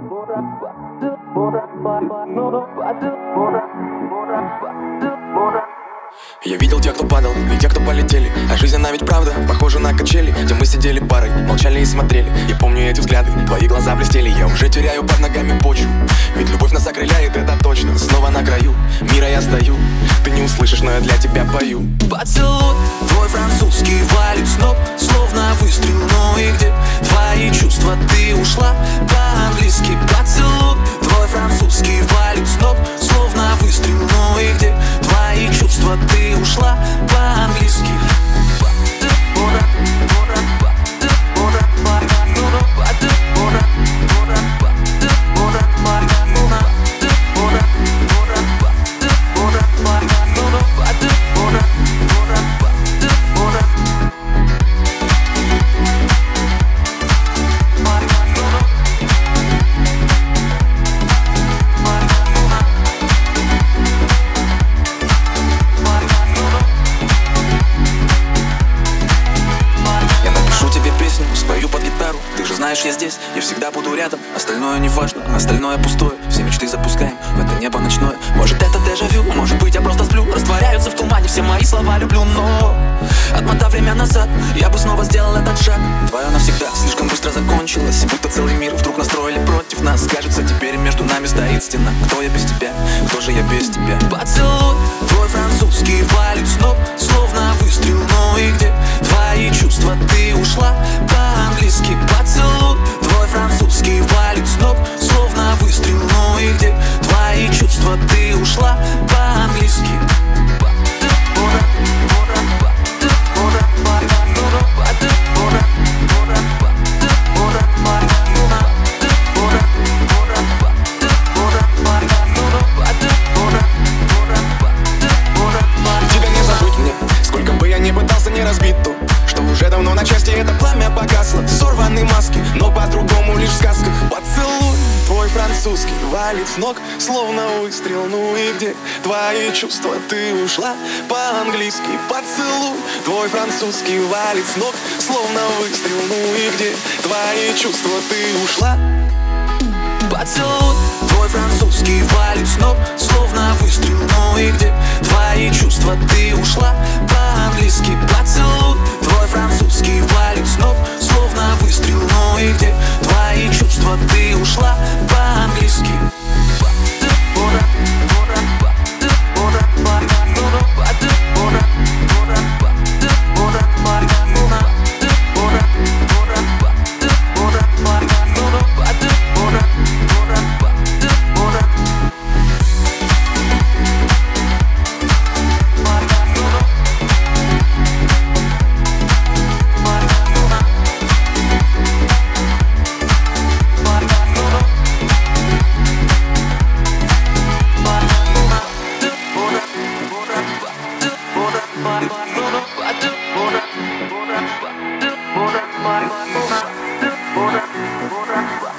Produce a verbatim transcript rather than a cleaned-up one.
Я видел тех, кто падал, и тех, кто полетели. А жизнь, она ведь правда, похожа на качели, где мы сидели парой, молчали и смотрели. Я помню эти взгляды, твои глаза блестели. Я уже теряю под ногами почву, ведь любовь нас окрыляет, это точно. Снова на краю мира я стою. Ты не услышишь, но я для тебя пою. Поцелуй твой французский валит с ног, словно выстрел. Ну и где твои чувства? Ты ушла по-английски. Поцелуй твой французский валит с ног, словно выстрел. Ну и где твои чувства? Ты ушла по-английски. Ты же знаешь, я здесь, я всегда буду рядом. Остальное не важно, остальное пустое. Все мечты запускаем в это небо ночное. Может, это дежавю, может быть, я просто сплю. Растворяются в тумане все мои слова люблю. Но отмотав время назад, я бы снова сделал этот шаг. Твое навсегда слишком быстро закончилось, будто целый мир вдруг настроили против нас. Кажется, теперь между нами стоит стена. Кто я без тебя, кто же я без тебя? Поцелуй твой французский валит с ног, словно выстрел. Ну и где твои чувства? Ты ушла по-английски. Поцелуй твой французский валит с ног, словно выстрел. Ну и где твои чувства? Ты ушла по-английски. Тебя не забыть мне, сколько бы я ни пытался не разбить то, что уже давно на части это пламя погасло. Сорваны маски, но по-другому лишь в сказках. Поцелуй твой французский валит с ног, словно выстрел. Ну и где твои чувства? Ты ушла по-английски. Поцелуй твой французский валит с ног, словно выстрел. Ну и где твои чувства? Ты ушла. Поцелуй твой французский валит с ног, словно выстрел. Ну и где твои чувства? Ты ушла по-английски. Поцелуй твой французский валит с ног, словно выстрел. Ну и где твои чувства? Ты ушла по-английски. Bora, bora, bora, bora, bora, bora, bora, bora.